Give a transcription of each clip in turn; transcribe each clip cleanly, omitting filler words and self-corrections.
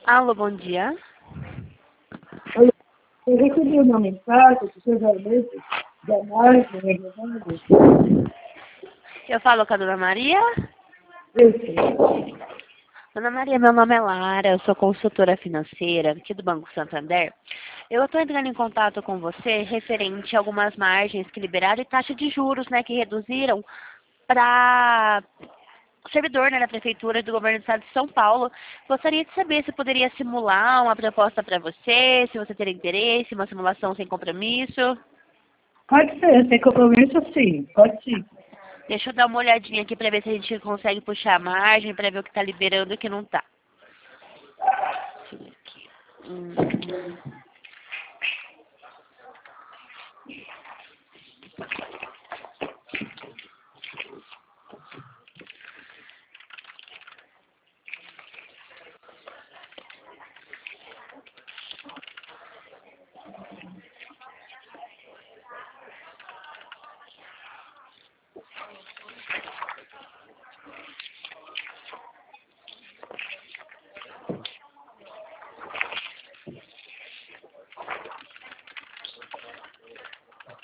Alô, bom dia. Olha, eu recebi uma mensagem que seus alunos da margem renovando. Eu falo com a Dona Maria. Eu sei. Dona Maria, meu nome é Lara, eu sou consultora financeira aqui do Banco Santander. Eu estou entrando em contato com você referente a algumas margens que liberaram e taxa de juros, né, que reduziram para o servidor, né, da Prefeitura do Governo do Estado de São Paulo. Gostaria de saber se poderia simular uma proposta para você, se você teria interesse, uma simulação sem compromisso. Pode ser, sem compromisso sim, pode sim. Deixa eu dar uma olhadinha aqui para ver se a gente consegue puxar a margem, para ver o que está liberando e o que não está. Deixa eu ver aqui.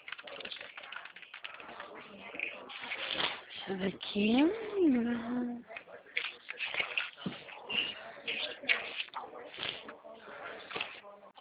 Deixa eu ver aqui.